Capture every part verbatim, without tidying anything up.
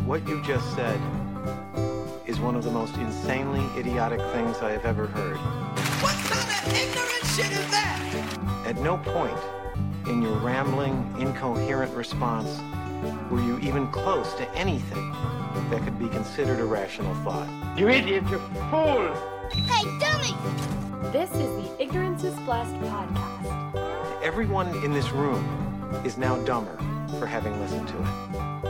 What you just said is one of the most insanely idiotic things I have ever heard. What kind of ignorant shit is that? At no point in your rambling, incoherent response were you even close to anything that could be considered a rational thought. You idiot, you fool! Hey, dummy! This is the Ignorance is Blessed podcast. Everyone in this room is now dumber for having listened to it.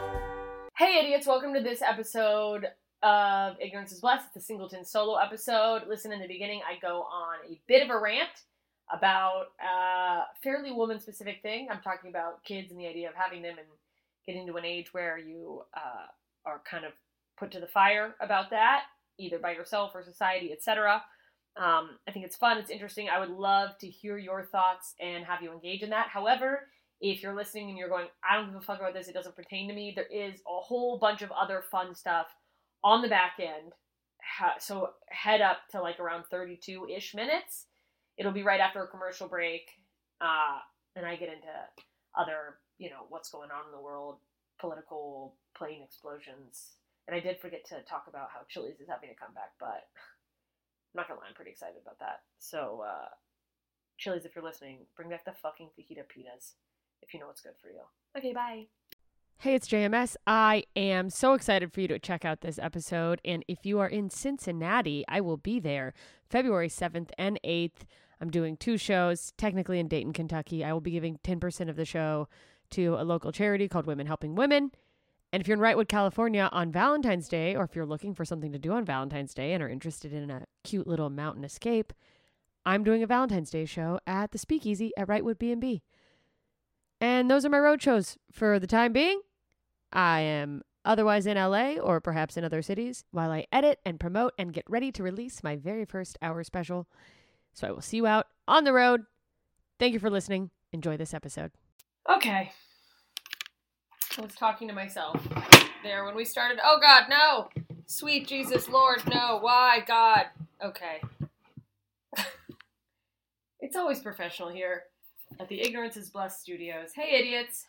Hey, idiots, welcome to this episode of Ignorance is Blessed. It's a Singleton solo episode. Listen, in the beginning, I go on a bit of a rant about a fairly woman-specific thing. I'm talking about kids and the idea of having them and getting to an age where you uh, are kind of put to the fire about that, either by yourself or society, et cetera. Um, I think it's fun. It's interesting. I would love to hear your thoughts and have you engage in that. However, if you're listening and you're going, I don't give a fuck about this, it doesn't pertain to me, there is a whole bunch of other fun stuff on the back end. So head up to like around thirty-two-ish minutes. It'll be right after a commercial break. Uh, and I get into other, you know, what's going on in the world, political plane explosions. And I did forget to talk about how Chili's is having a comeback, but I'm not gonna lie, I'm pretty excited about that. So, uh, Chili's, if you're listening, bring back the fucking fajita pitas if you know what's good for you. Okay, bye. Hey, it's J M S. I am so excited for you to check out this episode. And if you are in Cincinnati, I will be there February seventh and eighth. I'm doing two shows, technically in Dayton, Kentucky. I will be giving ten percent of the show to a local charity called Women Helping Women. And if you're in Wrightwood, California on Valentine's Day, or if you're looking for something to do on Valentine's Day and are interested in a cute little mountain escape, I'm doing a Valentine's Day show at the Speakeasy at Wrightwood B and B. And those are my road shows for the time being. I am otherwise in L A or perhaps in other cities while I edit and promote and get ready to release my very first hour special. So I will see you out on the road. Thank you for listening. Enjoy this episode. Okay. I was talking to myself there when we started. Oh, God, no. Sweet Jesus, Lord, no. Why, God? Okay. It's always professional here at the Ignorance is Blessed Studios. Hey, idiots.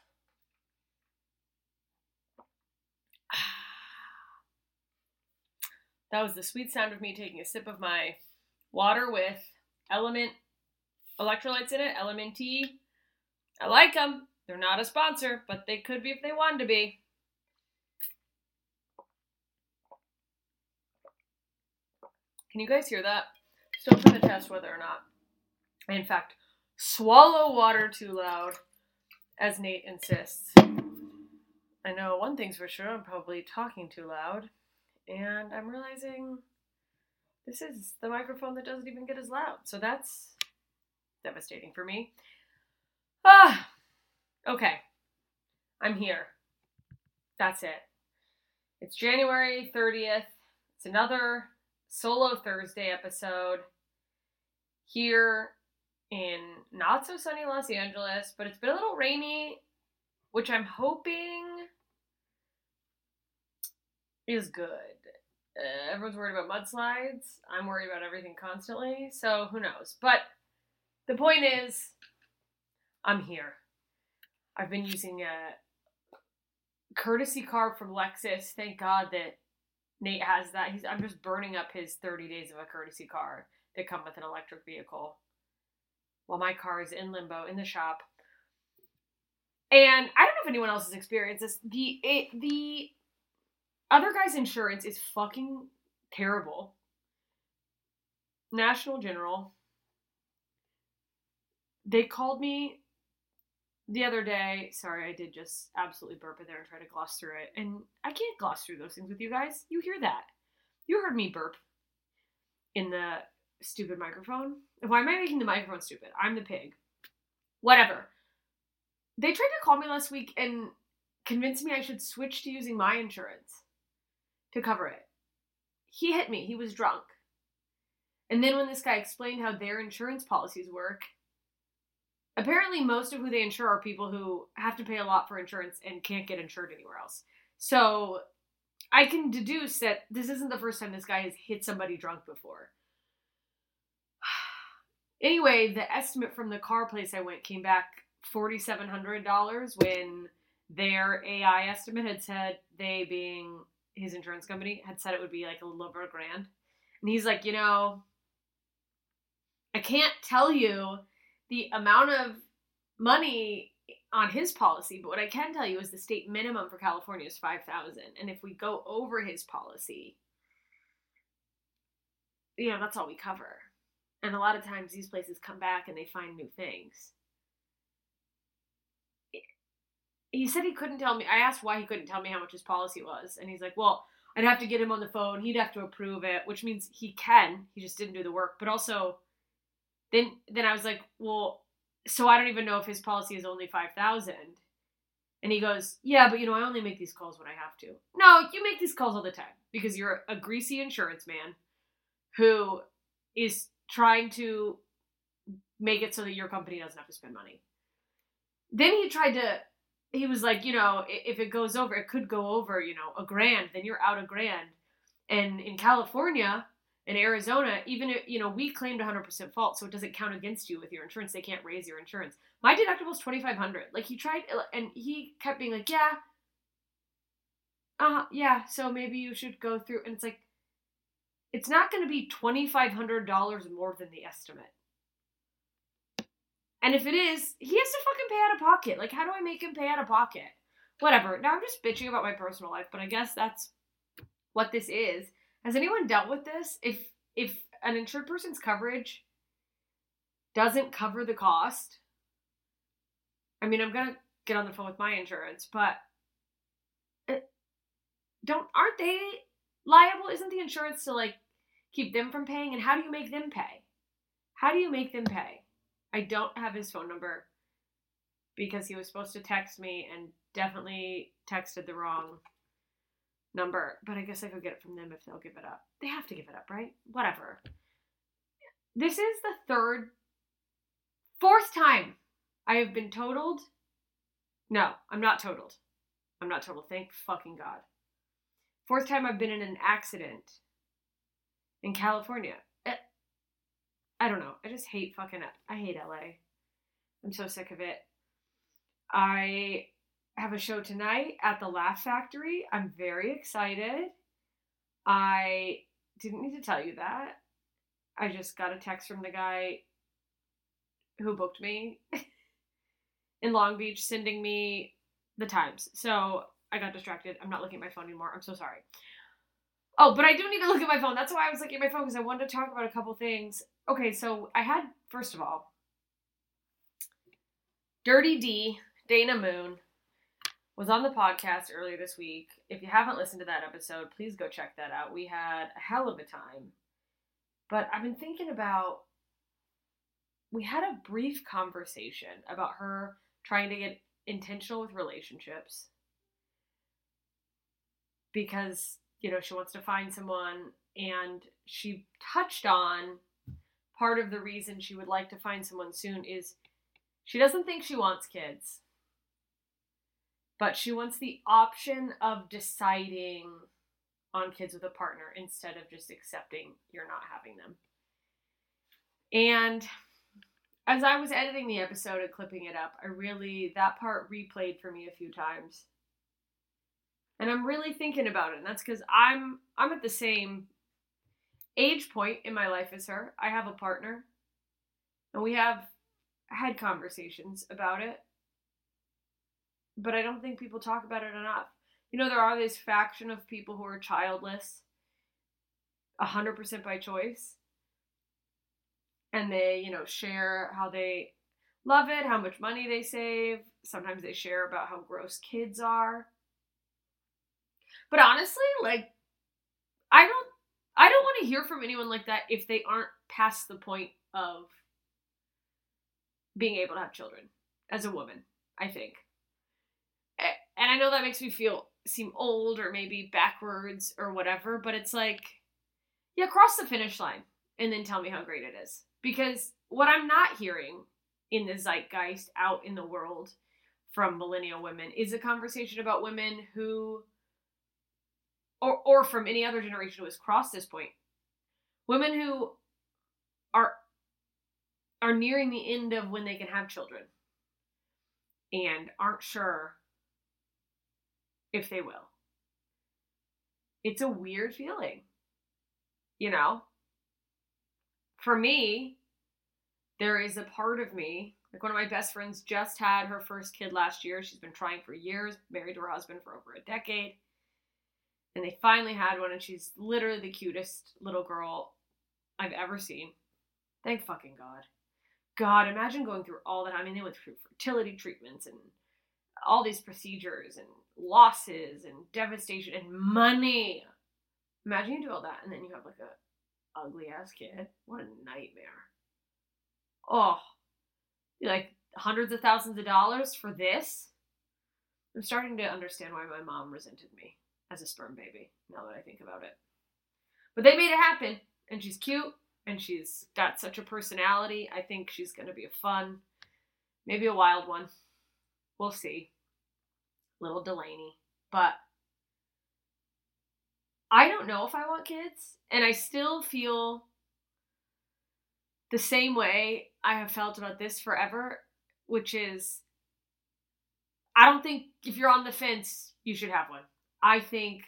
That was the sweet sound of me taking a sip of my water with Element electrolytes in it, Element Tea. I like them. They're not a sponsor, but they could be if they wanted to be. Can you guys hear that? Still trying to test whether or not I, in fact, swallow water too loud, as Nate insists. I know one thing's for sure, I'm probably talking too loud, and I'm realizing this is the microphone that doesn't even get as loud, so that's devastating for me. Ah! Okay, I'm here. That's it. It's January thirtieth. It's another solo Thursday episode here in not so sunny Los Angeles, but it's been a little rainy, which I'm hoping is good. Uh, everyone's worried about mudslides. I'm worried about everything constantly, so who knows. But the point is, I'm here. I've been using a courtesy car from Lexus. Thank God that Nate has that. He's, I'm just burning up his thirty days of a courtesy car that come with an electric vehicle while my car is in limbo in the shop. And I don't know if anyone else has experienced this. The, it, the other guy's insurance is fucking terrible. National General. They called me the other day. Sorry, I did just absolutely burp it there and try to gloss through it. And I can't gloss through those things with you guys. You hear that. You heard me burp in the stupid microphone. Why am I making the microphone stupid? I'm the pig. Whatever. They tried to call me last week and convince me I should switch to using my insurance to cover it. He hit me. He was drunk. And then when this guy explained how their insurance policies work, apparently most of who they insure are people who have to pay a lot for insurance and can't get insured anywhere else. So I can deduce that this isn't the first time this guy has hit somebody drunk before. Anyway, the estimate from the car place I went came back four thousand seven hundred dollars when their A I estimate had said, they being his insurance company, had said it would be like a little over a grand. And he's like, you know, I can't tell you the amount of money on his policy, but what I can tell you is the state minimum for California is five thousand dollars. And if we go over his policy, you know, that's all we cover. And a lot of times these places come back and they find new things. He said he couldn't tell me. I asked why he couldn't tell me how much his policy was. And he's like, well, I'd have to get him on the phone. He'd have to approve it, which means he can. He just didn't do the work. But also, then then I was like, well, so I don't even know if his policy is only five thousand dollars. And he goes, yeah, but you know, I only make these calls when I have to. No, you make these calls all the time because you're a greasy insurance man who is trying to make it so that your company doesn't have to spend money. Then he tried to, he was like, you know, if it goes over, it could go over, you know, a grand, then you're out a grand. And in California, in Arizona, even if, you know, we claimed one hundred percent fault, so it doesn't count against you with your insurance. They can't raise your insurance. My deductible is twenty-five hundred dollars. Like, he tried, and he kept being like, yeah, uh, yeah, so maybe you should go through. And it's like, it's not going to be twenty-five hundred dollars more than the estimate. And if it is, he has to fucking pay out of pocket. Like, how do I make him pay out of pocket? Whatever. Now I'm just bitching about my personal life, but I guess that's what this is. Has anyone dealt with this? If if an insured person's coverage doesn't cover the cost, I mean, I'm going to get on the phone with my insurance, but it, don't aren't they liable? Isn't the insurance to, like, keep them from paying? And how do you make them pay? How do you make them pay? I don't have his phone number because he was supposed to text me and definitely texted the wrong number. But I guess I could get it from them if they'll give it up. They have to give it up, right? Whatever. This is the third, fourth time I have been totaled. No, I'm not totaled. I'm not totaled. Thank fucking God. Fourth time I've been in an accident in California. I don't know. I just hate fucking, I hate L A. I'm so sick of it. I have a show tonight at the Laugh Factory. I'm very excited. I didn't need to tell you that. I just got a text from the guy who booked me in Long Beach sending me the times. So I got distracted. I'm not looking at my phone anymore. I'm so sorry. Oh, but I do need to look at my phone. That's why I was looking at my phone, because I wanted to talk about a couple things. Okay, so I had, first of all, Dirty D, Dana Moon, was on the podcast earlier this week. If you haven't listened to that episode, please go check that out. We had a hell of a time. But I've been thinking about, we had a brief conversation about her trying to get intentional with relationships. Because, you know, she wants to find someone, and she touched on part of the reason she would like to find someone soon is she doesn't think she wants kids, but she wants the option of deciding on kids with a partner instead of just accepting you're not having them. And as I was editing the episode and clipping it up, I really, that part replayed for me a few times. And I'm really thinking about it. And that's because I'm I'm at the same age point in my life as her. I have a partner. And we have had conversations about it. But I don't think people talk about it enough. You know, there are this faction of people who are childless one hundred percent by choice. And they, you know, share how they love it, how much money they save. Sometimes they share about how gross kids are. But honestly, like, I don't, I don't want to hear from anyone like that if they aren't past the point of being able to have children as a woman, I think. And I know that makes me feel, seem old or maybe backwards or whatever, but it's like, yeah, cross the finish line and then tell me how great it is. Because what I'm not hearing in the zeitgeist out in the world from millennial women is a conversation about women who, or or from any other generation who has crossed this point, women who are are nearing the end of when they can have children and aren't sure if they will. It's a weird feeling, you know? For me, there is a part of me, like one of my best friends just had her first kid last year. She's been trying for years, married to her husband for over a decade. And they finally had one, and she's literally the cutest little girl I've ever seen. Thank fucking God. God, imagine going through all that. I mean, they went through fertility treatments and all these procedures and losses and devastation and money. Imagine you do all that and then you have like a ugly ass kid. What a nightmare. Oh, like hundreds of thousands of dollars for this? I'm starting to understand why my mom resented me as a sperm baby, now that I think about it. But they made it happen, and she's cute, and she's got such a personality. I think she's going to be a fun, maybe a wild one. We'll see. Little Delaney. But I don't know if I want kids, and I still feel the same way I have felt about this forever, which is, I don't think if you're on the fence, you should have one. I think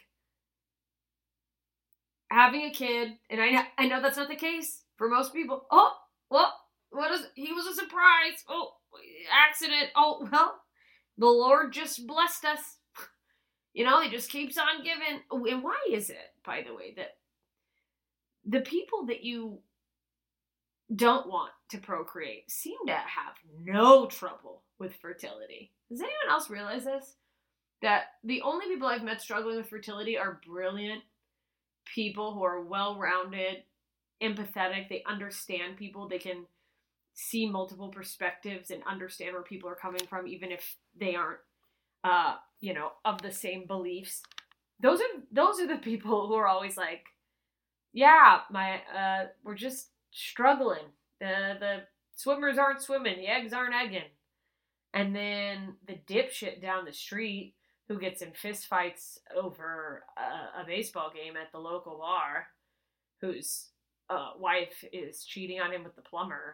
having a kid, and I know, I know that's not the case for most people. Oh, well, what is, he was a surprise. Oh, accident. Oh, well, the Lord just blessed us. You know, he just keeps on giving. Oh, and why is it, by the way, that the people that you don't want to procreate seem to have no trouble with fertility? Does anyone else realize this? That the only people I've met struggling with fertility are brilliant people who are well-rounded, empathetic, they understand people, they can see multiple perspectives and understand where people are coming from, even if they aren't, uh, you know, of the same beliefs. Those are those are the people who are always like, yeah, my uh, we're just struggling. The the swimmers aren't swimming, the eggs aren't egging. And then the dipshit down the street who gets in fistfights over a, a baseball game at the local bar, whose uh, wife is cheating on him with the plumber,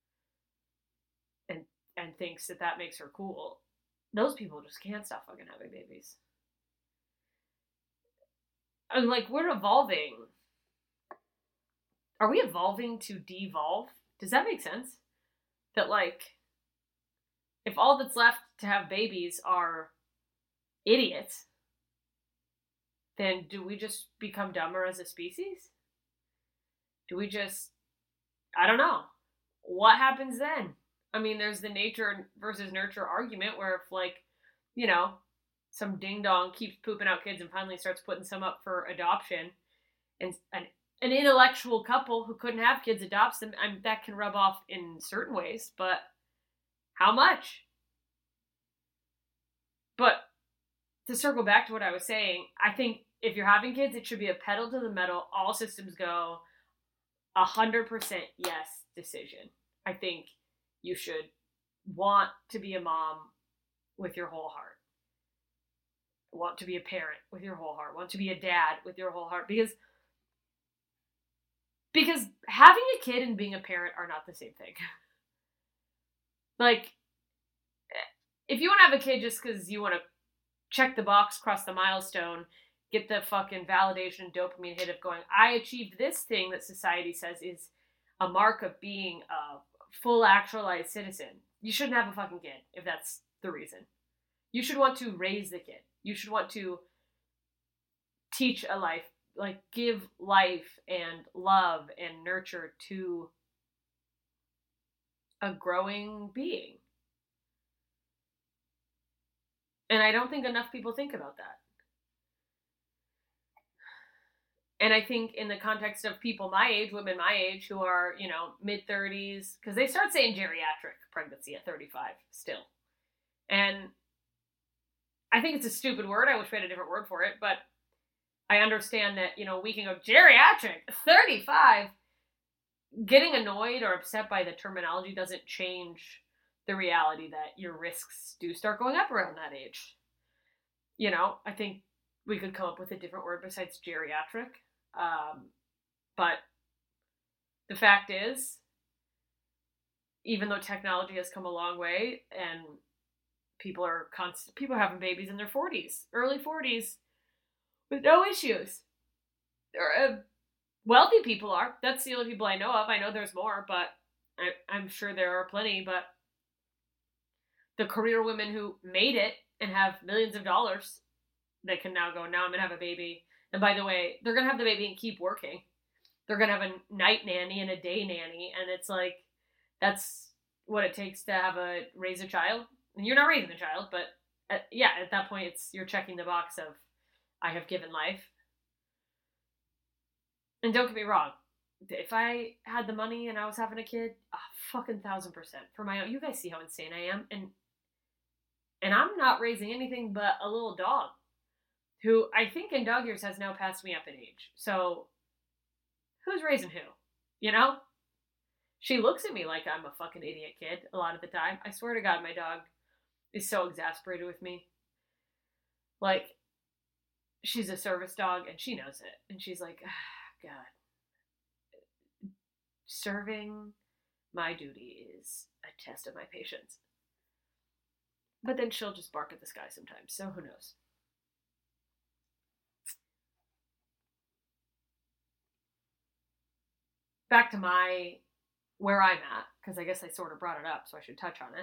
and and thinks that that makes her cool. Those people just can't stop fucking having babies. I'm like, we're evolving. Are we evolving to devolve? Does that make sense? That, like, if all that's left to have babies are idiots, then do we just become dumber as a species? Do we just, I don't know. What happens then? I mean, there's the nature versus nurture argument where if, like, you know, some ding-dong keeps pooping out kids and finally starts putting some up for adoption, and an, an intellectual couple who couldn't have kids adopts them, I mean, that can rub off in certain ways, but how much? But to circle back to what I was saying, I think if you're having kids, it should be a pedal to the metal, all systems go, a hundred percent yes decision. I think you should want to be a mom with your whole heart. Want to be a parent with your whole heart. Want to be a dad with your whole heart. Because, because having a kid and being a parent are not the same thing. Like, if you want to have a kid just because you want to check the box, cross the milestone, get the fucking validation dopamine hit of going, I achieved this thing that society says is a mark of being a full actualized citizen. You shouldn't have a fucking kid if that's the reason. You should want to raise the kid. You should want to teach a life, like give life and love and nurture to a growing being. And I don't think enough people think about that. And I think in the context of people my age, women my age, who are, you know, mid-thirties, because they start saying geriatric pregnancy at thirty-five still. And I think it's a stupid word. I wish we had a different word for it. But I understand that, you know, we can go, geriatric, thirty-five. Getting annoyed or upset by the terminology doesn't change the reality that your risks do start going up around that age. You know, I think we could come up with a different word besides geriatric. Um, but the fact is, even though technology has come a long way and people are constant, people are having babies in their forties, early forties, with no issues. Or, uh, wealthy people are. That's the only people I know of. I know there's more, but I, I'm sure there are plenty. But the career women who made it and have millions of dollars, they can now go, now I'm going to have a baby. And by the way, they're going to have the baby and keep working. They're going to have a night nanny and a day nanny. And it's like, that's what it takes to have a, raise a child. And you're not raising a child, but at, yeah, at that point, it's, you're checking the box of, I have given life. And don't get me wrong, if I had the money and I was having a kid, a fucking thousand percent for my own. You guys see how insane I am. And, and I'm not raising anything but a little dog who I think in dog years has now passed me up in age. So who's raising who? You know? She looks at me like I'm a fucking idiot kid a lot of the time. I swear to God, my dog is so exasperated with me. Like, she's a service dog and she knows it. And she's like, ah, God, serving my duty is a test of my patience. But then she'll just bark at the sky sometimes, so who knows? Back to my, where I'm at, because I guess I sort of brought it up, so I should touch on it.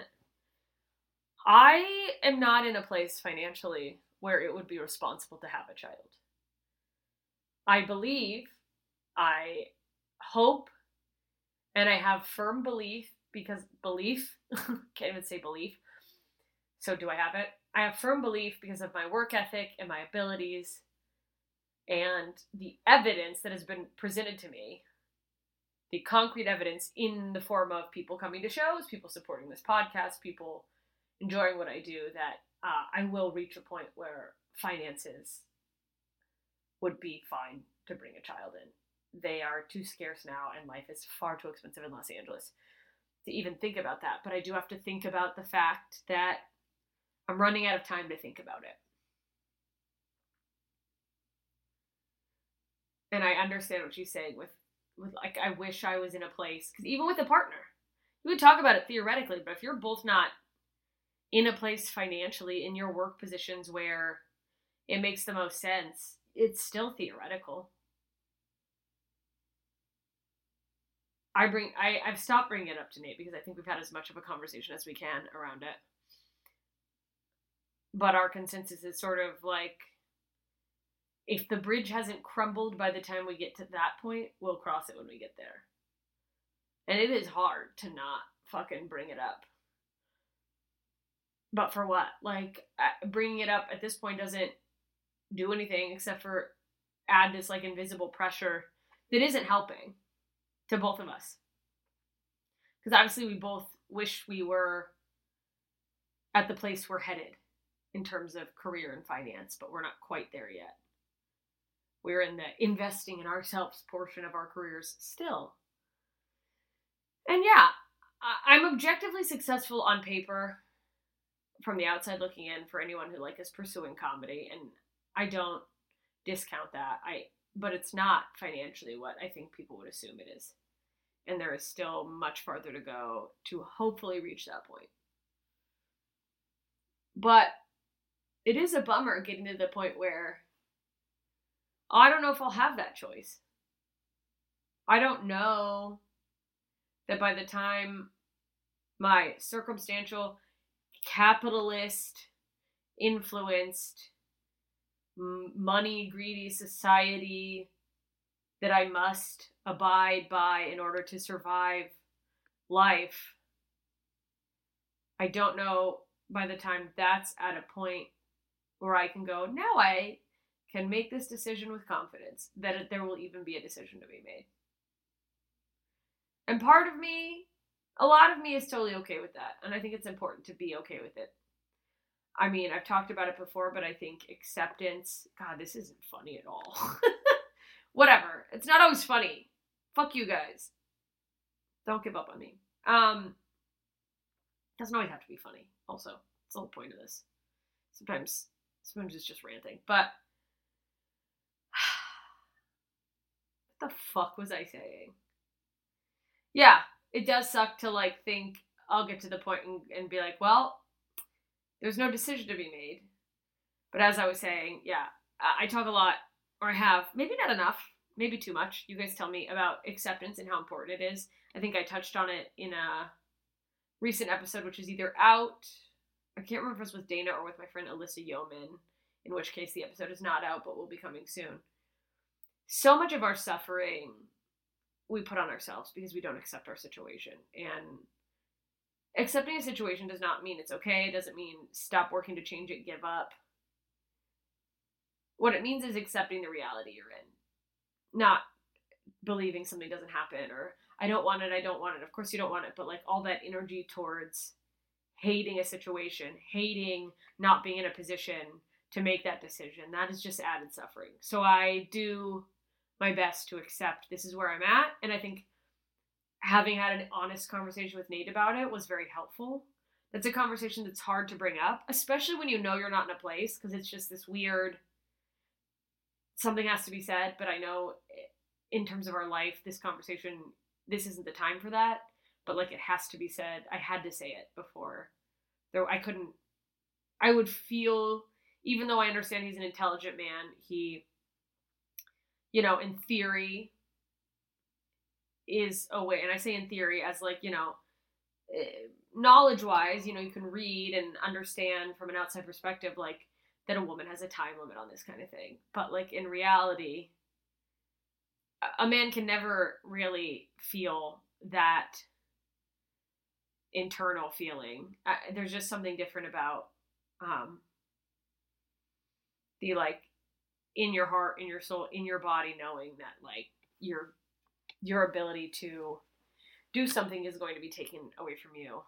I am not in a place financially where it would be responsible to have a child. I believe, I hope, and I have firm belief, because belief, can't even say belief, so do I have it? I have firm belief because of my work ethic and my abilities and the evidence that has been presented to me, the concrete evidence in the form of people coming to shows, people supporting this podcast, people enjoying what I do, that uh, I will reach a point where finances would be fine to bring a child in. They are too scarce now, and life is far too expensive in Los Angeles to even think about that. But I do have to think about the fact that I'm running out of time to think about it. And I understand what she's saying with, with like, I wish I was in a place, because even with a partner, you would talk about it theoretically, but if you're both not in a place financially in your work positions where it makes the most sense, it's still theoretical. I bring, I, I've stopped bringing it up to Nate because I think we've had as much of a conversation as we can around it. But our consensus is sort of like, if the bridge hasn't crumbled by the time we get to that point, we'll cross it when we get there. And it is hard to not fucking bring it up. But for what? Like, bringing it up at this point doesn't do anything except for add this, like, invisible pressure that isn't helping to both of us. Because obviously we both wish we were at the place we're headed in terms of career and finance, but we're not quite there yet. We're in the investing in ourselves portion of our careers still. And yeah, I'm objectively successful on paper from the outside looking in for anyone who like is pursuing comedy, and I don't discount that. I but it's not financially what I think people would assume it is. And there is still much farther to go to hopefully reach that point. But it is a bummer getting to the point where I don't know if I'll have that choice. I don't know that by the time my circumstantial, capitalist, influenced, money greedy society that I must abide by in order to survive life, I don't know by the time that's at a point where I can go, now I can make this decision with confidence that there will even be a decision to be made. And part of me, a lot of me is totally okay with that. And I think it's important to be okay with it. I mean, I've talked about it before, but I think acceptance, God, this isn't funny at all. Whatever. It's not always funny. Fuck you guys. Don't give up on me. Um, doesn't always have to be funny, also. That's the whole point of this. Sometimes, sometimes it's just ranting. But, what the fuck was I saying? Yeah, it does suck to, like, think I'll get to the point and, and be like, well, There's no decision to be made. But as I was saying, yeah, I talk a lot, or I have, maybe not enough, maybe too much. You guys tell me about acceptance and how important it is. I think I touched on it in a recent episode, which is either out, I can't remember if it was with Dana or with my friend Alyssa Yeoman, in which case the episode is not out, but will be coming soon. So much of our suffering we put on ourselves because we don't accept our situation. And accepting a situation does not mean it's okay. It doesn't mean stop working to change it, give up. What it means is accepting the reality you're in. Not believing something doesn't happen, or I don't want it, I don't want it. Of course you don't want it, but like all that energy towards hating a situation, hating not being in a position to make that decision, that is just added suffering. So I do my best to accept this is where I'm at, and I think having had an honest conversation with Nate about it was very helpful. That's a conversation that's hard to bring up, especially when you know you're not in a place, because it's just this weird, something has to be said, but I know in terms of our life, this conversation, this isn't the time for that, but like it has to be said. I had to say it before. Though I couldn't, I would feel, even though I understand he's an intelligent man, he, you know, in theory is a way, and I say in theory as like, you know, knowledge-wise, you know, you can read and understand from an outside perspective, like, that a woman has a time limit on this kind of thing. But like in reality, a man can never really feel that internal feeling. I, there's just something different about um, the like in your heart, in your soul, in your body, knowing that like your your ability to do something is going to be taken away from you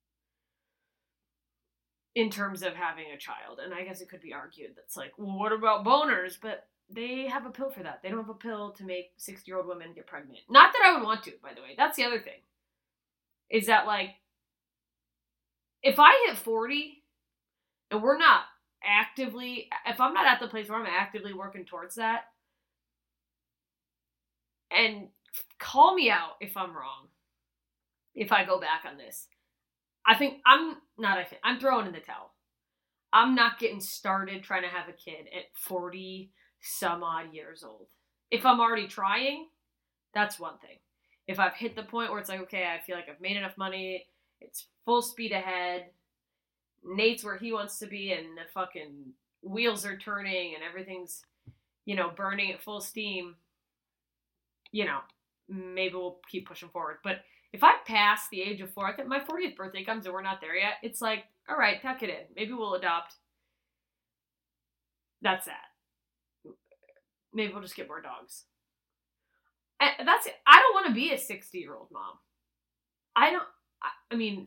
in terms of having a child. And I guess it could be argued that's like, well, what about boners? But they have a pill for that. They don't have a pill to make sixty-year-old women get pregnant. Not that I would want to, by the way. That's the other thing. Is that, like, if I hit forty and we're not actively, if I'm not at the place where I'm actively working towards that, and call me out if I'm wrong, if I go back on this. I think I'm not, I think, I'm throwing in the towel. I'm not getting started trying to have a kid at forty some odd years old. If I'm already trying, that's one thing. If I've hit the point where it's like, okay, I feel like I've made enough money, it's full speed ahead, Nate's where he wants to be, and the fucking wheels are turning and everything's, you know, burning at full steam, you know, maybe we'll keep pushing forward. But if I pass the age of four, I think my fortieth birthday comes and we're not there yet, it's like, all right, tuck it in. Maybe we'll adopt. That's that. Maybe we'll just get more dogs. And that's it. I don't want to be a sixty-year-old mom. I don't, I, I mean,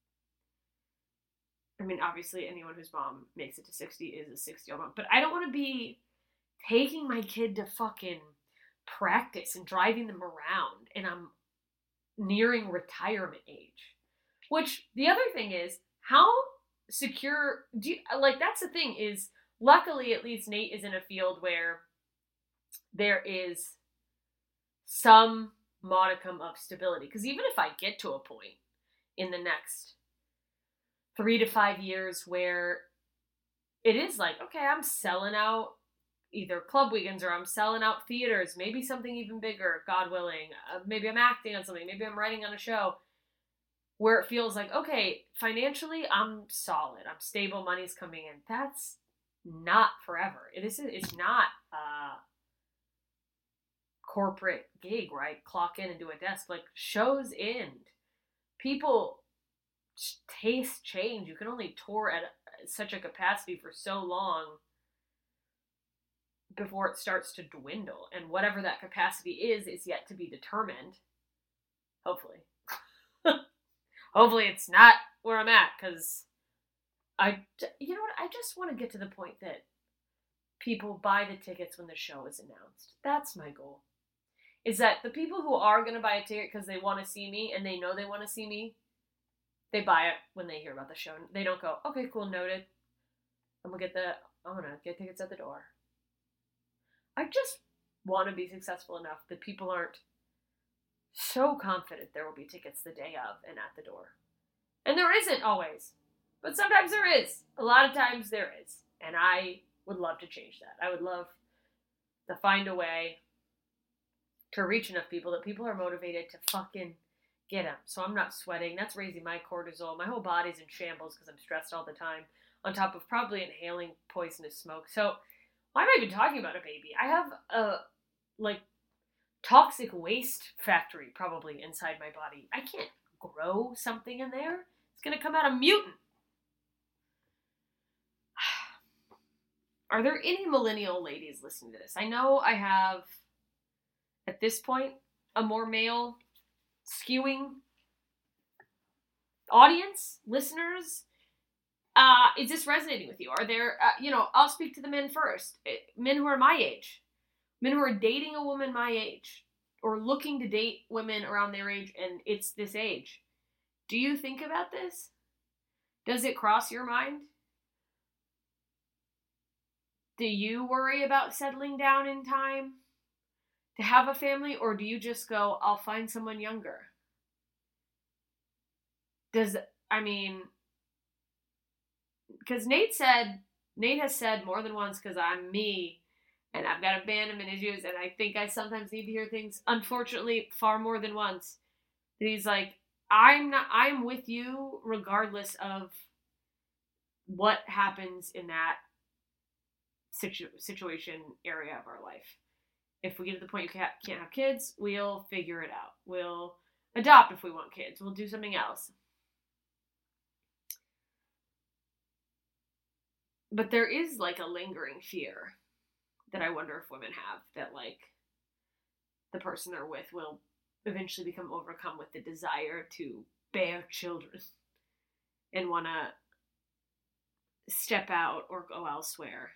I mean, obviously anyone whose mom makes it to sixty is a sixty-year-old mom, but I don't want to be taking my kid to fucking practice and driving them around, and I'm nearing retirement age. Which, the other thing is, how secure, do you, like, that's the thing is, luckily, at least Nate is in a field where there is some modicum of stability. Because even if I get to a point in the next three to five years where it is like, okay, I'm selling out either club weekends or I'm selling out theaters, maybe something even bigger, God willing. Uh, maybe I'm acting on something. Maybe I'm writing on a show where it feels like, okay, financially, I'm solid. I'm stable. Money's coming in. That's not forever. It is, it's not a corporate gig where I clock in and do a desk. Like, shows end. People taste change. You can only tour at such a capacity for so long before it starts to dwindle, and whatever that capacity is is yet to be determined. Hopefully. Hopefully it's not where I'm at, because I, you know what, I just want to get to the point that people buy the tickets when the show is announced. That's my goal. Is that the people who are going to buy a ticket because they want to see me, and they know they want to see me, they buy it when they hear about the show. They don't go, okay, cool, noted. I'm going to get the, I'm going to get tickets at the door. I just want to be successful enough that people aren't so confident there will be tickets the day of and at the door. And there isn't always. But sometimes there is. A lot of times there is. And I would love to change that. I would love to find a way to reach enough people that people are motivated to fucking get them. So I'm not sweating. That's raising my cortisol. My whole body's in shambles because I'm stressed all the time. On top of probably inhaling poisonous smoke. So why am I even talking about a baby? I have a, like, toxic waste factory probably inside my body. I can't grow something in there. It's going to come out a mutant. Are there any millennial ladies listening to this? I know I have, at this point, a more male skewing audience, listeners. Uh, is this resonating with you? Are there, uh, you know, I'll speak to the men first. Men who are my age. Men who are dating a woman my age. Or looking to date women around their age, and it's this age. Do you think about this? Does it cross your mind? Do you worry about settling down in time to have a family, or do you just go, I'll find someone younger? Does, I mean, because Nate said, Nate has said more than once, because I'm me, and I've got abandonment issues, and I think I sometimes need to hear things, unfortunately, far more than once. That he's like, I'm not, I'm with you regardless of what happens in that situ- situation area of our life. If we get to the point you can't, can't have kids, we'll figure it out. We'll adopt if we want kids. We'll do something else. But there is like a lingering fear that I wonder if women have, that like the person they're with will eventually become overcome with the desire to bear children and want to step out or go elsewhere.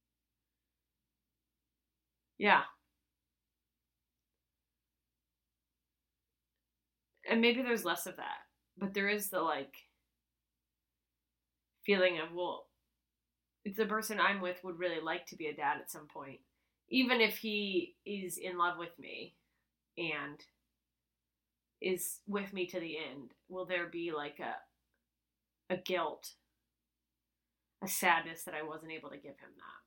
Yeah. And maybe there's less of that, but there is the like feeling of, well, if the person I'm with would really like to be a dad at some point, even if he is in love with me and is with me to the end, will there be like a a guilt, a sadness that I wasn't able to give him that?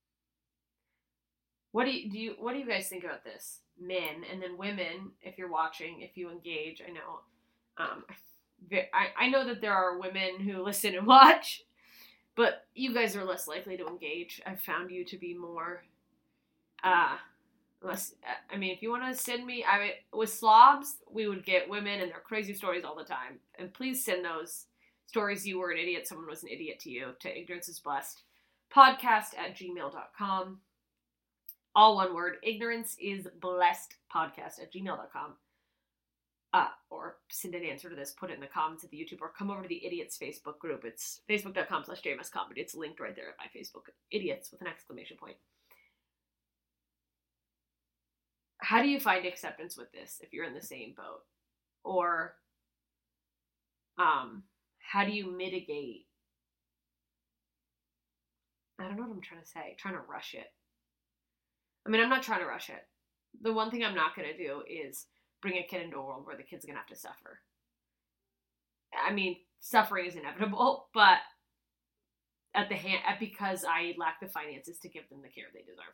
What do you do? You, what do you guys think about this, men, and then women? If you're watching, if you engage, I know, um, I I know that there are women who listen and watch. But you guys are less likely to engage. I've found you to be more, uh, less, I mean, if you want to send me, I mean, with slobs, we would get women and their crazy stories all the time. And please send those stories you were an idiot, someone was an idiot to you, to Ignorance is Blessed, podcast at gmail dot com. All one word, Ignorance is Blessed podcast at gmail dot com. Uh, or send an answer to this, put it in the comments of the YouTube, or come over to the Idiots Facebook group. It's facebook.com slash JMS Comedy. It's linked right there at my Facebook. Idiots with an exclamation point. How do you find acceptance with this if you're in the same boat? Or um, how do you mitigate? I don't know what I'm trying to say. Trying to rush it. I mean, I'm not trying to rush it. The one thing I'm not going to do is bring a kid into a world where the kid's going to have to suffer. I mean, suffering is inevitable, but at the hand, because I lack the finances to give them the care they deserve.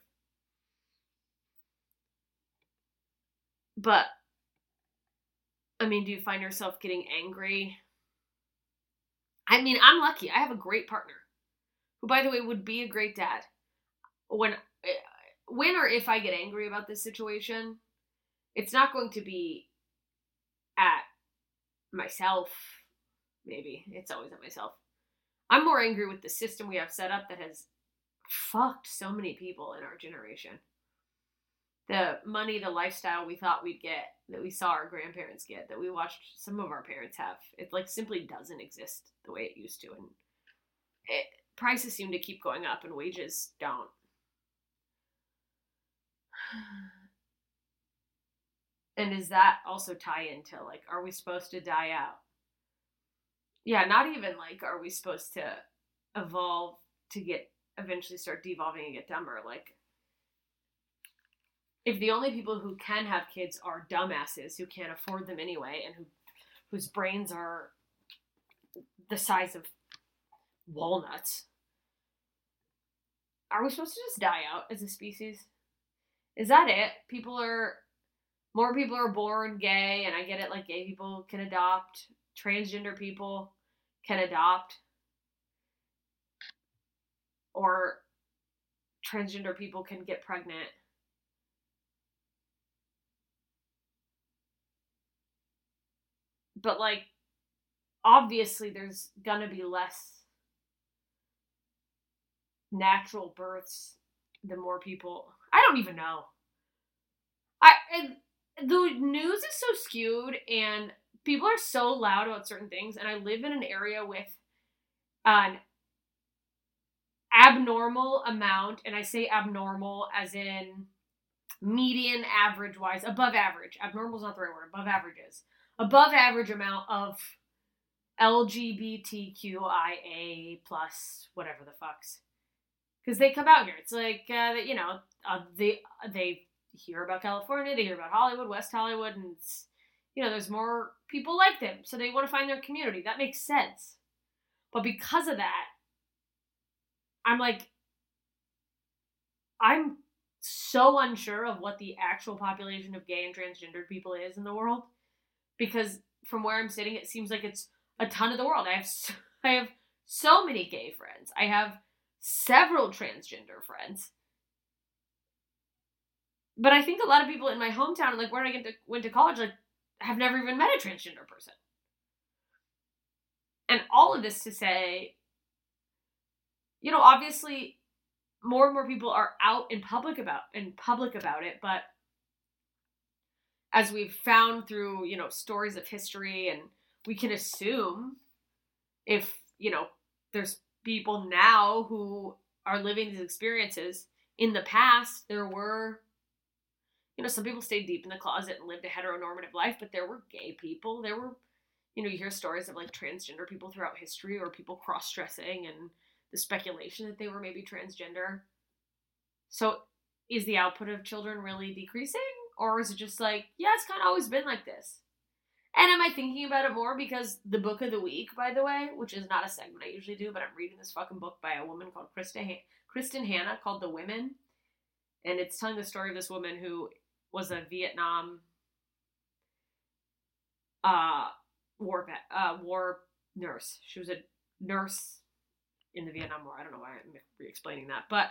But, I mean, do you find yourself getting angry? I mean, I'm lucky. I have a great partner who, by the way, would be a great dad. When, when or if I get angry about this situation, it's not going to be at myself, maybe. It's always at myself. I'm more angry with the system we have set up that has fucked so many people in our generation. The money, the lifestyle we thought we'd get, that we saw our grandparents get, that we watched some of our parents have, it like simply doesn't exist the way it used to. And it, prices seem to keep going up and wages don't. And does that also tie into, like, are we supposed to die out? Yeah, not even, like, are we supposed to evolve to get, eventually start devolving and get dumber? Like, if the only people who can have kids are dumbasses who can't afford them anyway and who whose brains are the size of walnuts. Are we supposed to just die out as a species? Is that it? People are, more people are born gay, and I get it, like, gay people can adopt, transgender people can adopt, or transgender people can get pregnant. But, like, obviously there's gonna be less natural births the more people. I don't even know. I and the news is so skewed, and people are so loud about certain things, and I live in an area with an abnormal amount, and I say abnormal as in median, average wise, above average. Abnormal is not the right word. Above average is above average amount of L G B T Q I A plus whatever the fucks. Because they come out here. It's like, uh, you know, uh, they they hear about California, they hear about Hollywood, West Hollywood, and it's, you know, there's more people like them. So they want to find their community. That makes sense. But because of that, I'm like, I'm so unsure of what the actual population of gay and transgendered people is in the world. Because from where I'm sitting, it seems like it's a ton of the world. I have so, I have so many gay friends. I have several transgender friends. But I think a lot of people in my hometown, like where I get to, went to college, like have never even met a transgender person. And all of this to say, you know, obviously more and more people are out in public about in public about it, but as we've found through, you know, stories of history, and we can assume if, you know, there's people now who are living these experiences, in the past, there were, you know, some people stayed deep in the closet and lived a heteronormative life, but there were gay people. There were, you know, you hear stories of like transgender people throughout history, or people cross-dressing, and the speculation that they were maybe transgender. So is the output of children really decreasing? Or is it just like, yeah, it's kind of always been like this? And am I thinking about it more because the book of the week, by the way, which is not a segment I usually do, but I'm reading this fucking book by a woman called Kristen, Han- Kristen Hanna called The Women. And it's telling the story of this woman who was a Vietnam uh, war vet, uh, war nurse. She was a nurse in the Vietnam War. I don't know why I'm re-explaining that. But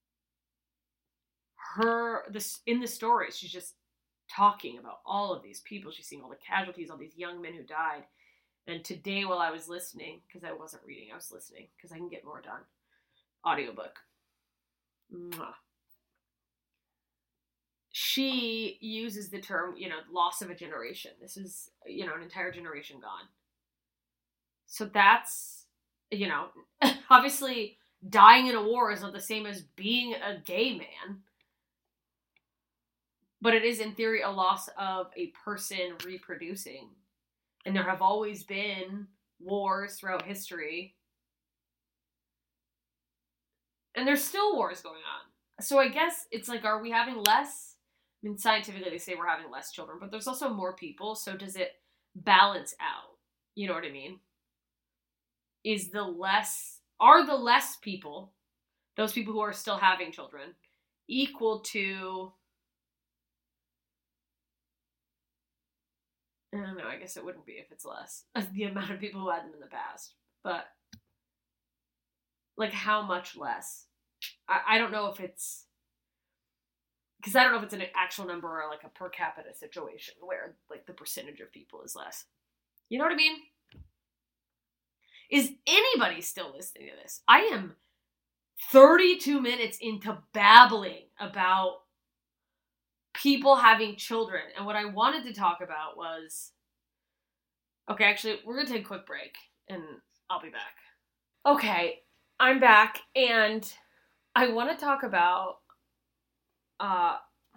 her, this in the story, she's just talking about all of these people. She's seeing all the casualties, all these young men who died. And today, while I was listening, because I wasn't reading, I was listening, because I can get more done. Audiobook. Mwah. She uses the term, you know, loss of a generation. This is, you know, an entire generation gone. So that's, you know, obviously dying in a war is not the same as being a gay man. But it is, in theory, a loss of a person reproducing. And there have always been wars throughout history. And there's still wars going on. So I guess it's like, are we having less? I mean, scientifically, they say we're having less children, but there's also more people. So does it balance out? You know what I mean? Is the less, are the less people, those people who are still having children, equal to, I don't know, I guess it wouldn't be if it's less. The amount of people who had them in the past. But, like, how much less? I, I don't know if it's, because I don't know if it's an actual number or, like, a per capita situation where, like, the percentage of people is less. You know what I mean? Is anybody still listening to this? I am thirty-two minutes into babbling about people having children. And what I wanted to talk about was, okay, actually, we're going to take a quick break and I'll be back. Okay, I'm back, and I want to talk about, uh,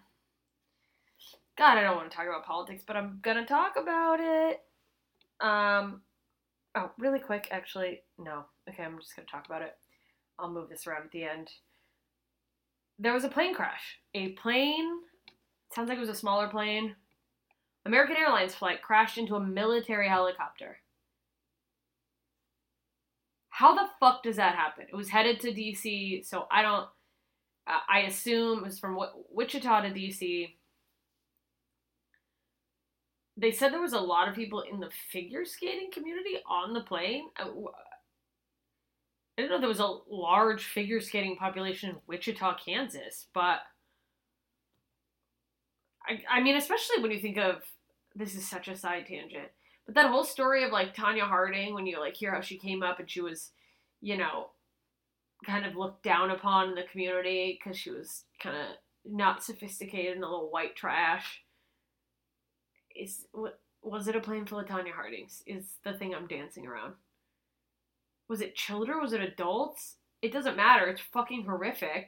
God, I don't want to talk about politics, but I'm going to talk about it. Um, oh, really quick, actually, no. Okay, I'm just going to talk about it. I'll move this around at the end. There was a plane crash. A plane, sounds like it was a smaller plane. American Airlines flight crashed into a military helicopter. How the fuck does that happen? It was headed to D C, so I don't, uh, I assume it was from w- Wichita to D C. They said there was a lot of people in the figure skating community on the plane. I, I didn't know there was a large figure skating population in Wichita, Kansas, but I, I mean, especially when you think of, this is such a side tangent, but that whole story of, like, Tonya Harding, when you, like, hear how she came up and she was, you know, kind of looked down upon in the community because she was kind of not sophisticated and a little white trash. Is what was it a plane full of Tonya Hardings? Is the thing I'm dancing around. Was it children? Was it adults? It doesn't matter. It's fucking horrific.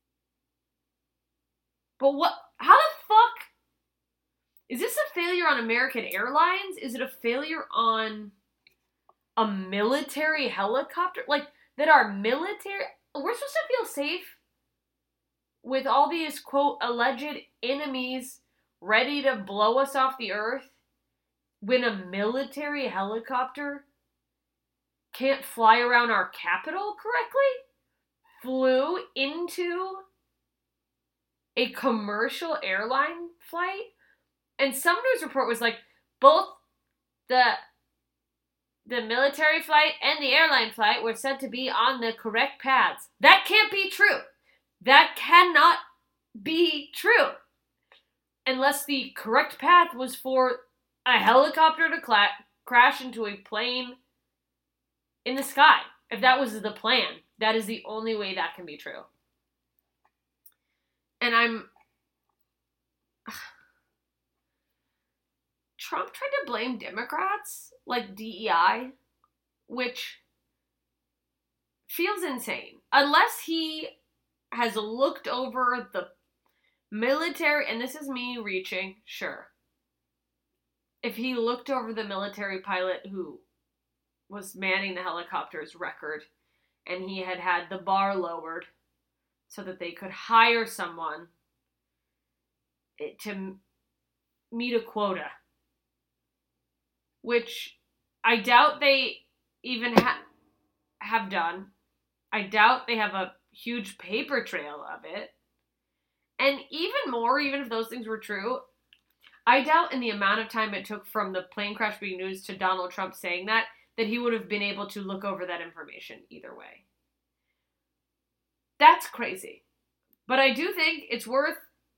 But what? How the fuck? Is this a failure on American Airlines? Is it a failure on a military helicopter? Like, that our military... We're supposed to feel safe with all these, quote, alleged enemies ready to blow us off the earth when a military helicopter can't fly around our capital correctly? Flew into a commercial airline flight? And some news report was like, both the the military flight and the airline flight were said to be on the correct paths. That can't be true. That cannot be true. Unless the correct path was for a helicopter to cla- crash into a plane in the sky. If that was the plan, that is the only way that can be true. And I'm... Trump tried to blame Democrats, like D E I, which feels insane. Unless he has looked over the military, and this is me reaching, sure. If he looked over the military pilot who was manning the helicopter's record, and he had had the bar lowered so that they could hire someone to meet a quota, which I doubt they even ha- have done. I doubt they have a huge paper trail of it. And even more, even if those things were true, I doubt in the amount of time it took from the plane crash being news to Donald Trump saying that, that he would have been able to look over that information either way. That's crazy. But I do think it's worth,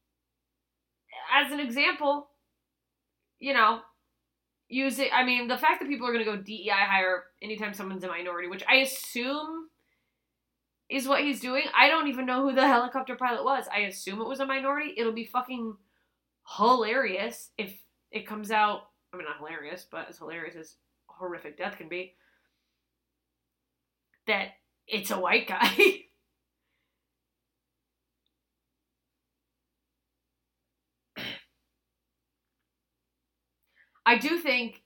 as an example, you know, use it. I mean, the fact that people are going to go D E I hire anytime someone's a minority, which I assume is what he's doing. I don't even know who the helicopter pilot was. I assume it was a minority. It'll be fucking hilarious if it comes out, I mean, not hilarious, but as hilarious as horrific death can be, that it's a white guy. I do think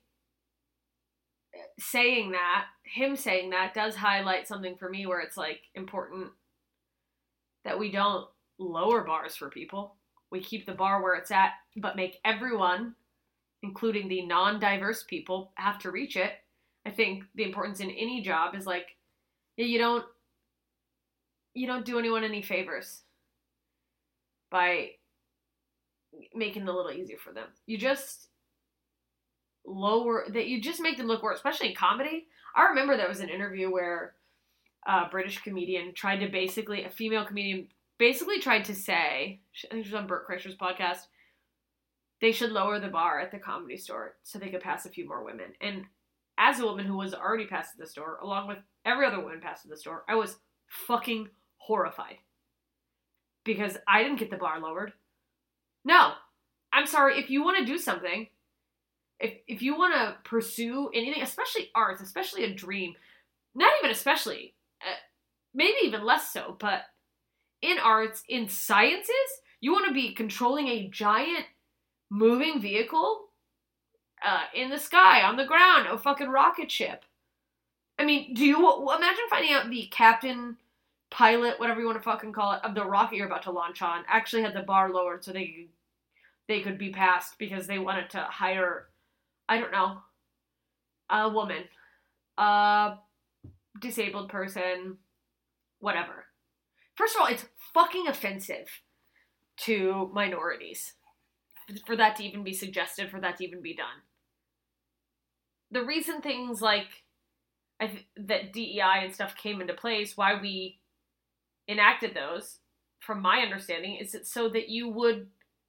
saying that, him saying that, does highlight something for me where it's, like, important that we don't lower bars for people. We keep the bar where it's at, but make everyone, including the non-diverse people, have to reach it. I think the importance in any job is, like, you don't, you don't do anyone any favors by making it a little easier for them. You just lower, that you just make them look worse, especially in comedy. I remember there was an interview where a British comedian tried to basically, a female comedian basically tried to say, I think she was on Bert Kreischer's podcast, they should lower the bar at the Comedy Store so they could pass a few more women. And as a woman who was already passed at the store, along with every other woman passed at the store, I was fucking horrified. Because I didn't get the bar lowered. No. I'm sorry, if you want to do something, If if you want to pursue anything, especially arts, especially a dream, not even especially, uh, maybe even less so, but in arts, in sciences, you want to be controlling a giant moving vehicle uh, in the sky, on the ground, a fucking rocket ship. I mean, do you imagine finding out the captain, pilot, whatever you want to fucking call it, of the rocket you're about to launch on actually had the bar lowered so they could, they could be passed because they wanted to hire, I don't know, a woman, a disabled person, whatever. First of all, it's fucking offensive to minorities for that to even be suggested, for that to even be done. The reason things like I th- that D E I and stuff came into place, why we enacted those, from my understanding, is it so that you would,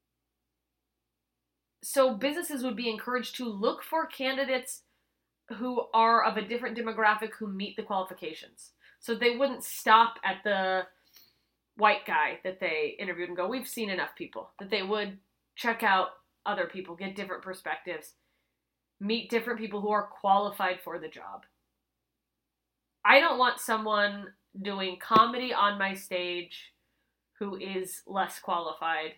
so businesses would be encouraged to look for candidates who are of a different demographic who meet the qualifications. So they wouldn't stop at the white guy that they interviewed and go, we've seen enough people. That they would check out other people, get different perspectives, meet different people who are qualified for the job. I don't want someone doing comedy on my stage who is less qualified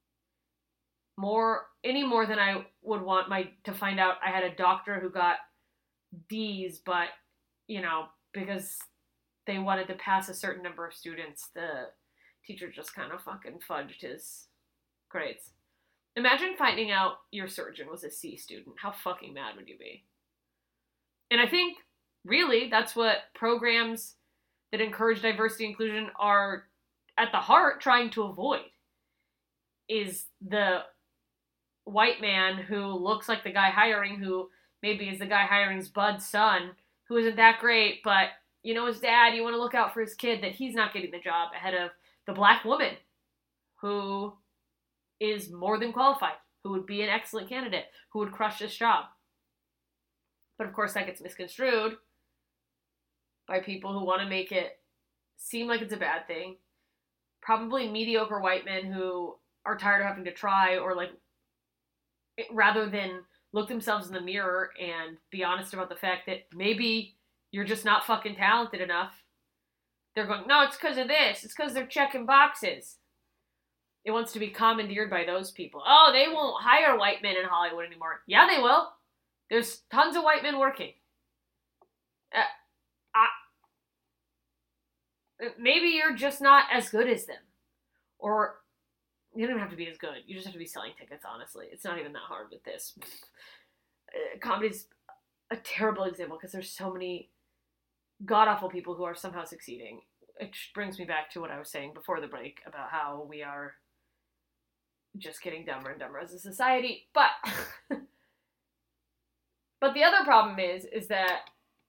more any more than I would want my to find out I had a doctor who got D's, but you know, because they wanted to pass a certain number of students, the teacher just kind of fucking fudged his grades. Imagine finding out your surgeon was a C student. How fucking mad would you be? And I think, really, that's what programs that encourage diversity and inclusion are at the heart trying to avoid. Is the white man who looks like the guy hiring, who maybe is the guy hiring's bud's son, who isn't that great, but you know his dad, you want to look out for his kid, that he's not getting the job ahead of the black woman who is more than qualified, who would be an excellent candidate, who would crush this job. But of course that gets misconstrued by people who want to make it seem like it's a bad thing. Probably mediocre white men who are tired of having to try, or like, rather than look themselves in the mirror and be honest about the fact that maybe you're just not fucking talented enough, they're going, no, it's because of this. It's because they're checking boxes. It wants to be commandeered by those people. Oh, they won't hire white men in Hollywood anymore. Yeah, they will. There's tons of white men working. Uh, I, maybe you're just not as good as them. Or you don't have to be as good. You just have to be selling tickets, honestly. It's not even that hard with this. Comedy's a terrible example because there's so many god-awful people who are somehow succeeding. It brings me back to what I was saying before the break about how we are just getting dumber and dumber as a society. But but the other problem is, is that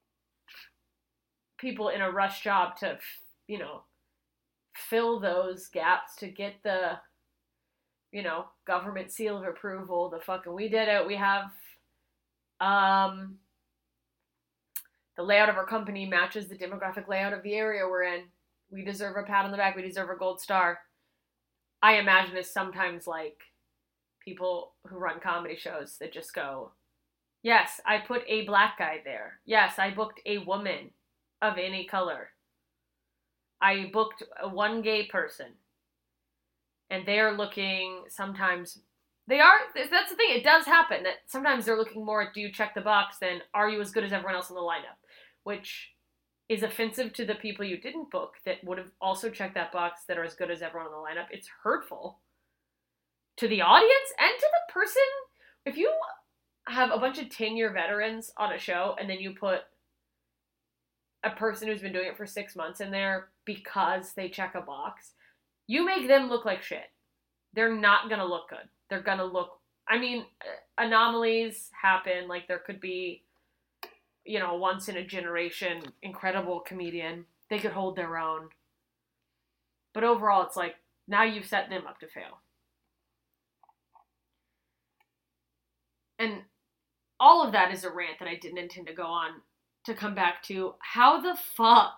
people in a rush job to, you know, fill those gaps to get the, you know, government seal of approval, the fucking, we did it, we have, um, the layout of our company matches the demographic layout of the area we're in. We deserve a pat on the back. We deserve a gold star. I imagine it's sometimes like people who run comedy shows that just go, yes, I put a black guy there. Yes, I booked a woman of any color. I booked a one gay person. And they're looking sometimes, they are, that's the thing, it does happen that sometimes they're looking more at do you check the box than are you as good as everyone else in the lineup, which is offensive to the people you didn't book that would have also checked that box that are as good as everyone in the lineup. It's hurtful to the audience and to the person. If you have a bunch of ten-year veterans on a show and then you put a person who's been doing it for six months in there because they check a box, you make them look like shit. They're not going to look good. They're going to look, I mean, anomalies happen. Like there could be, you know, once in a generation, incredible comedian. They could hold their own. But overall, it's like, now you've set them up to fail. And all of that is a rant that I didn't intend to go on to come back to. How the fuck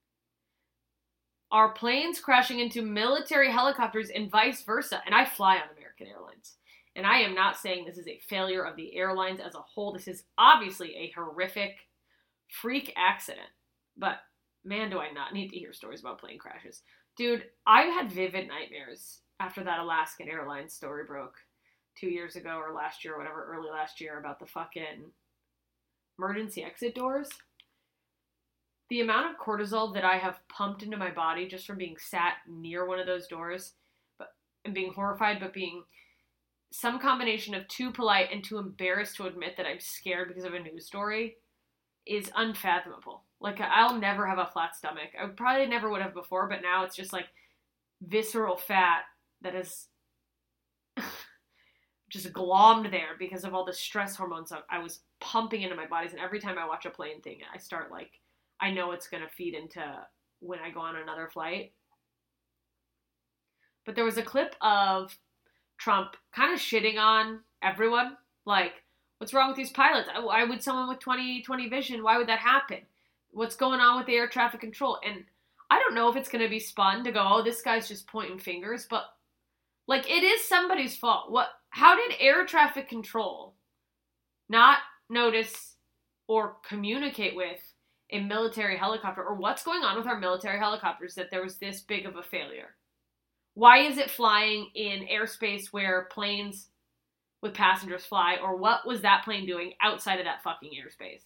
are planes crashing into military helicopters and vice versa? And I fly on American Airlines. And I am not saying this is a failure of the airlines as a whole. This is obviously a horrific freak accident. But man, do I not need to hear stories about plane crashes. Dude, I had vivid nightmares after that Alaskan Airlines story broke two years ago or last year or whatever, early last year, about the fucking emergency exit doors. The amount of cortisol that I have pumped into my body just from being sat near one of those doors but and being horrified, but being some combination of too polite and too embarrassed to admit that I'm scared because of a news story. is unfathomable. Like, I'll never have a flat stomach. I probably never would have before, but now it's just like visceral fat that is just glommed there because of all the stress hormones I was pumping into my bodies. And every time I watch a plane thing, I start like, I know it's going to feed into when I go on another flight. But there was a clip of Trump kind of shitting on everyone. Like, what's wrong with these pilots? Why would someone with twenty twenty vision, why would that happen? What's going on with the air traffic control? And I don't know if it's going to be spun to go, oh, this guy's just pointing fingers. But, like, it is somebody's fault. What? How did air traffic control not notice or communicate with a military helicopter? Or what's going on with our military helicopters that there was this big of a failure? Why is it flying in airspace where planes with passengers fly? Or what was that plane doing outside of that fucking airspace?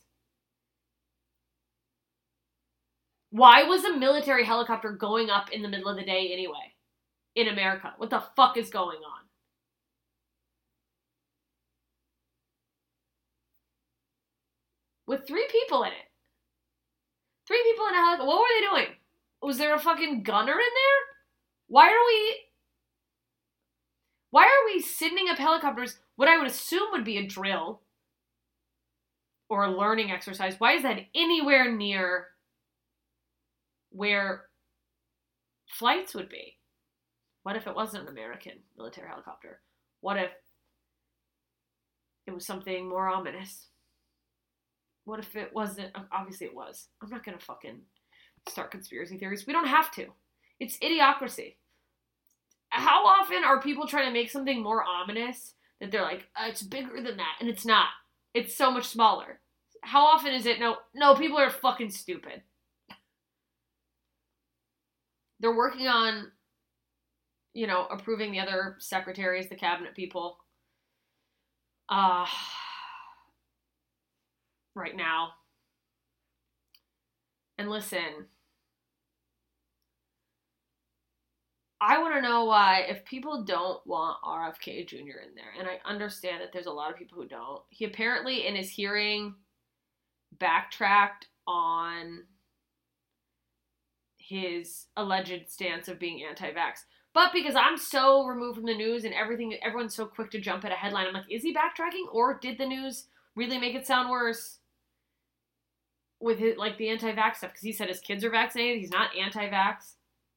Why was a military helicopter going up in the middle of the day anyway? In America? What the fuck is going on? With three people in it. Three people in a helicopter. What were they doing? Was there a fucking gunner in there? Why are we... Why are we sending up helicopters? What I would assume would be a drill. Or a learning exercise. Why is that anywhere near where flights would be? What if it wasn't an American military helicopter? What if it was something more ominous? What if it wasn't? Obviously it was. I'm not going to fucking start conspiracy theories. We don't have to. It's idiocracy. How often are people trying to make something more ominous that they're like, uh, it's bigger than that? And it's not. It's so much smaller. How often is it? No, no, people are fucking stupid. They're working on, you know, approving the other secretaries, the cabinet people. Uh, right now. And listen, I want to know why, if people don't want R F K Junior in there, and I understand that there's a lot of people who don't. He apparently, in his hearing, backtracked on his alleged stance of being anti-vax. But because I'm so removed from the news and everything, everyone's so quick to jump at a headline, I'm like, is he backtracking, or did the news really make it sound worse with his, like, the anti-vax stuff? Because he said his kids are vaccinated. He's not anti-vax.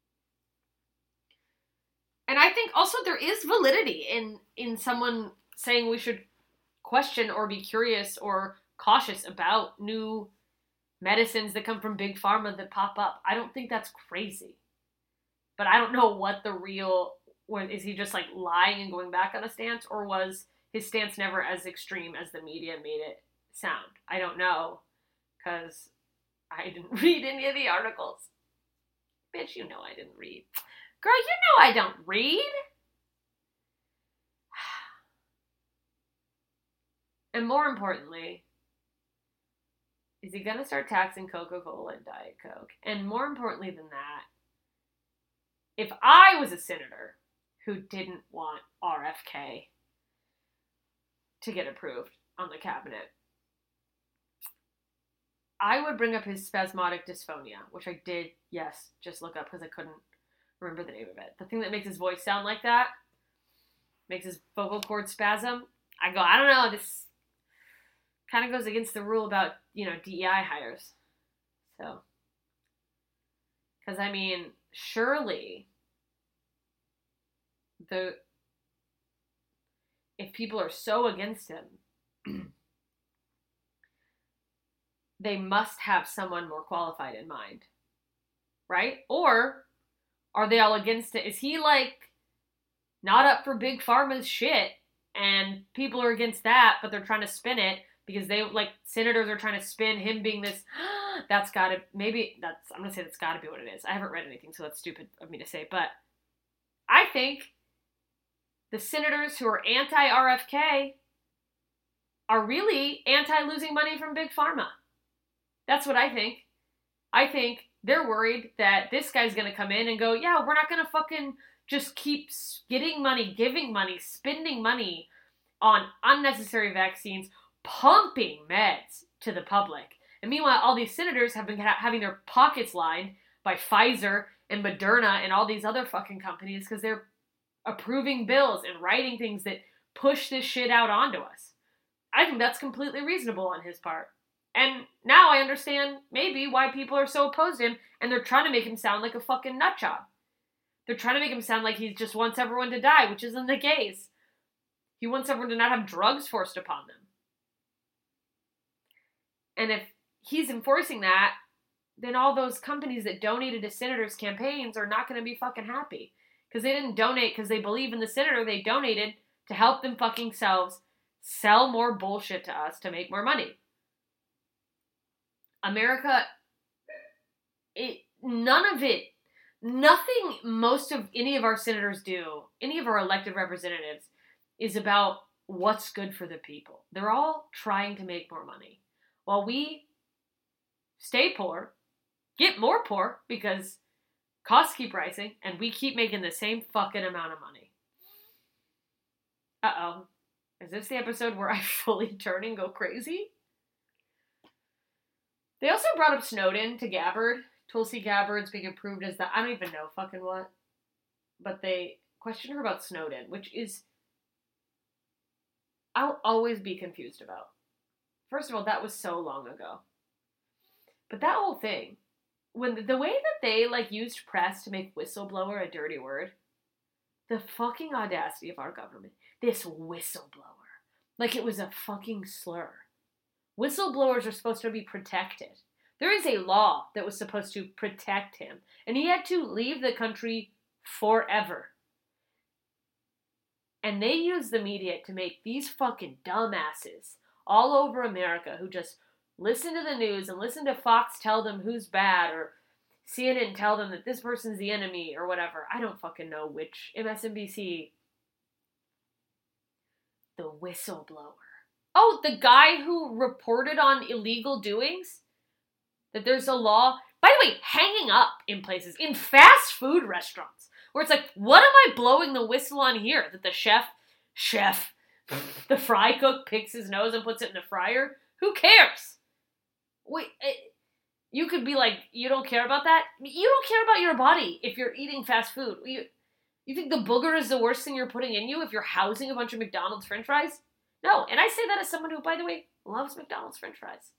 And I think also there is validity in, in someone saying we should question or be curious or cautious about new medicines that come from big pharma that pop up. I don't think that's crazy. But I don't know what the real, or is he just like lying and going back on a stance, or was his stance never as extreme as the media made it sound? I don't know, because I didn't read any of the articles. Bitch, you know I didn't read. Girl, you know I don't read. And more importantly, is he going to start taxing Coca-Cola and Diet Coke? And more importantly than that, if I was a senator who didn't want R F K to get approved on the cabinet, I would bring up his spasmodic dysphonia, which I did, yes, just look up because I couldn't remember the name of it. The thing that makes his voice sound like that, makes his vocal cord spasm. I go, I don't know, this kind of goes against the rule about, you know, D E I hires. So, because I mean, surely the, if people are so against him, they must have someone more qualified in mind, right? Or are they all against it? Is he like not up for big pharma's shit and people are against that, but they're trying to spin it because they, like, senators are trying to spin him being this, that's gotta, maybe that's, I'm gonna say that's gotta be what it is. I haven't read anything, so that's stupid of me to say, but I think the senators who are anti-R F K are really anti-losing money from big pharma. That's what I think. I think they're worried that this guy's going to come in and go, yeah, we're not going to fucking just keep getting money, giving money, spending money on unnecessary vaccines, pumping meds to the public, And meanwhile, all these senators have been ha- having their pockets lined by Pfizer and Moderna and all these other fucking companies because they're approving bills and writing things that push this shit out onto us. I think that's completely reasonable on his part. And now I understand maybe why people are so opposed to him, and they're trying to make him sound like a fucking nutjob. They're trying to make him sound like he just wants everyone to die, which isn't the case. He wants everyone to not have drugs forced upon them. And if he's enforcing that, then all those companies that donated to senators' campaigns are not going to be fucking happy. Because they didn't donate because they believe in the senator. They donated to help them fucking selves sell more bullshit to us to make more money. America, it, none of it, nothing most of any of our senators do, any of our elected representatives, is about what's good for the people. They're all trying to make more money. While we stay poor, get more poor, because costs keep rising, and we keep making the same fucking amount of money. Uh-oh. Is this the episode where I fully turn and go crazy? They also brought up Snowden to Gabbard. Tulsi Gabbard's being approved as the, I don't even know fucking what. But they questioned her about Snowden, which is, I'll always be confused about. First of all, that was so long ago. But that whole thing, when the way that they, like, used press to make whistleblower a dirty word, the fucking audacity of our government. This whistleblower. Like it was a fucking slur. Whistleblowers are supposed to be protected. There is a law that was supposed to protect him, and he had to leave the country forever. And they use the media to make these fucking dumbasses all over America who just listen to the news and listen to Fox tell them who's bad, or C N N tell them that this person's the enemy, or whatever. I don't fucking know which. M S N B C. The whistleblower. Oh, the guy who reported on illegal doings? That there's a law, by the way, hanging up in places, in fast food restaurants, where it's like, what am I blowing the whistle on here? That the chef, chef, the fry cook picks his nose and puts it in the fryer? Who cares? Wait, it, you could be like, you don't care about that? You don't care about your body if you're eating fast food. You, you think the booger is the worst thing you're putting in you if you're housing a bunch of McDonald's french fries? No, and I say that as someone who, by the way, loves McDonald's french fries.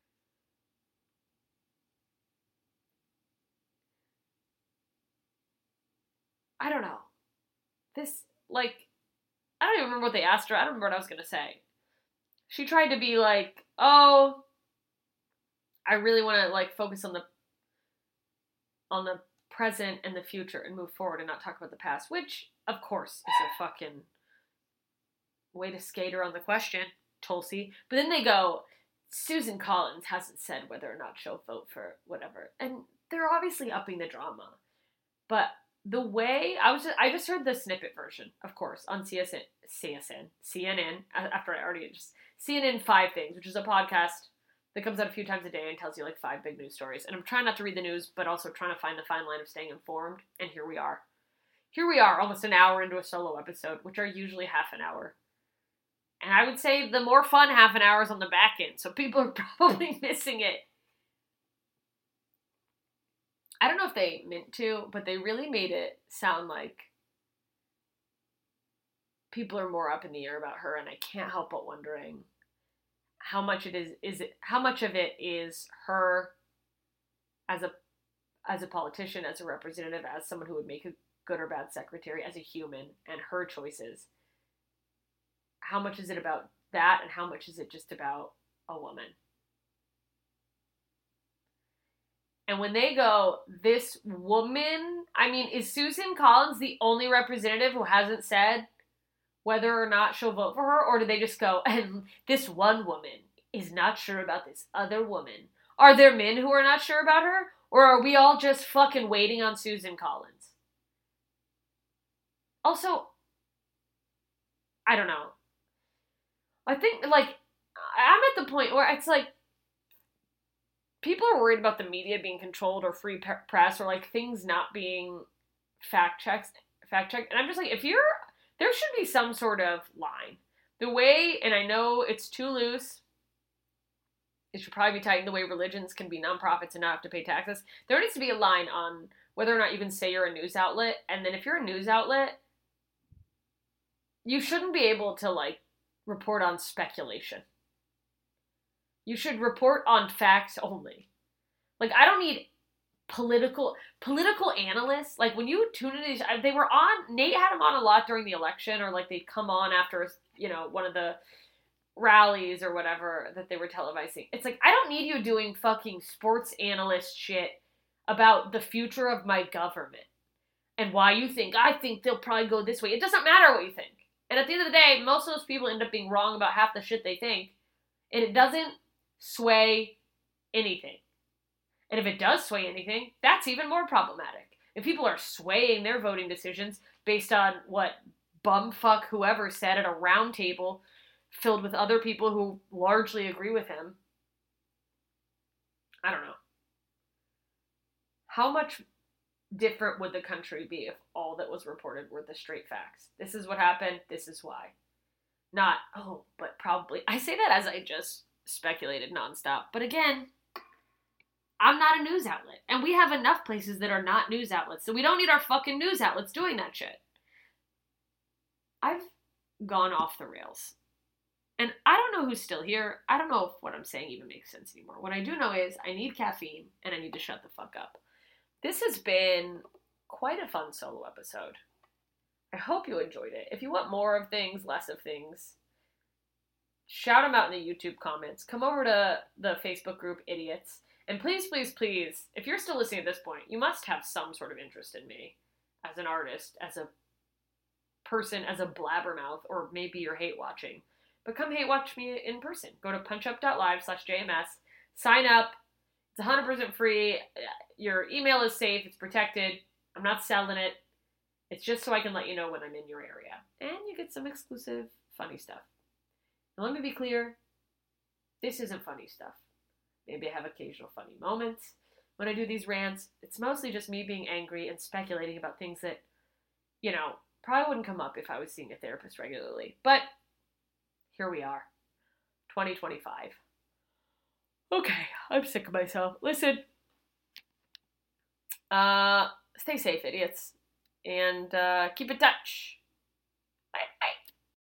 I don't know. This, like, I don't even remember what they asked her. I don't remember what I was going to say. She tried to be like, oh, I really want to, like, focus on the on the present and the future and move forward and not talk about the past, which, of course, is a fucking way to skate around the question, Tulsi. But then they go, Susan Collins hasn't said whether or not she'll vote for whatever. And they're obviously upping the drama. But the way, I was just, I just heard the snippet version, of course, on C S N, C S N, C N N, after I already just, C N N Five Things, which is a podcast that comes out a few times a day and tells you like five big news stories. And I'm trying not to read the news, but also trying to find the fine line of staying informed. And here we are. Here we are, almost an hour into a solo episode, which are usually half an hour. And I would say the more fun half an hour is on the back end, so people are probably missing it. I don't know if they meant to, but they really made it sound like people are more up in the air about her, and I can't help but wondering how much it is is it how much of it is her as a as a politician, as a representative, as someone who would make a good or bad secretary, as a human, and her choices. How much is it about that, and how much is it just about a woman? And when they go, this woman, I mean, is Susan Collins the only representative who hasn't said whether or not she'll vote for her? Or do they just go, and this one woman is not sure about this other woman? Are there men who are not sure about her? Or are we all just fucking waiting on Susan Collins? Also, I don't know. I think, like, I'm at the point where it's like, people are worried about the media being controlled or free press or, like, things not being fact-checked, fact-checked. And I'm just like, if you're, there should be some sort of line. The way, and I know it's too loose, it should probably be tightened the way religions can be nonprofits and not have to pay taxes. There needs to be a line on whether or not you can say you're a news outlet. And then if you're a news outlet, you shouldn't be able to, like, report on speculation. You should report on facts only. Like, I don't need political political analysts. Like, when you tune into these, they were on, Nate had them on a lot during the election, or, like, they'd come on after, you know, one of the rallies or whatever that they were televising. It's like, I don't need you doing fucking sports analyst shit about the future of my government and why you think, I think they'll probably go this way. It doesn't matter what you think. And at the end of the day, most of those people end up being wrong about half the shit they think, and it doesn't sway anything. And if it does sway anything, that's even more problematic. If people are swaying their voting decisions based on what bumfuck whoever said at a round table filled with other people who largely agree with him, I don't know. How much different would the country be if all that was reported were the straight facts? This is what happened, this is why. Not, oh, but probably. I say that as I just speculated nonstop. But again, I'm not a news outlet. And we have enough places that are not news outlets. So we don't need our fucking news outlets doing that shit. I've gone off the rails. And I don't know who's still here. I don't know if what I'm saying even makes sense anymore. What I do know is I need caffeine and I need to shut the fuck up. This has been quite a fun solo episode. I hope you enjoyed it. If you want more of things, less of things, shout them out in the YouTube comments. Come over to the Facebook group, Idiots. And please, please, please, if you're still listening at this point, you must have some sort of interest in me as an artist, as a person, as a blabbermouth, or maybe you're hate watching. But come hate watch me in person. Go to punchup.live slash JMS. Sign up. It's one hundred percent free. Your email is safe. It's protected. I'm not selling it. It's just so I can let you know when I'm in your area. And you get some exclusive funny stuff. And let me be clear. This isn't funny stuff. Maybe I have occasional funny moments when I do these rants. It's mostly just me being angry and speculating about things that, you know, probably wouldn't come up if I was seeing a therapist regularly. But here we are, twenty twenty-five. Okay, I'm sick of myself. Listen, uh, stay safe, idiots, and uh, keep in touch. Bye, bye.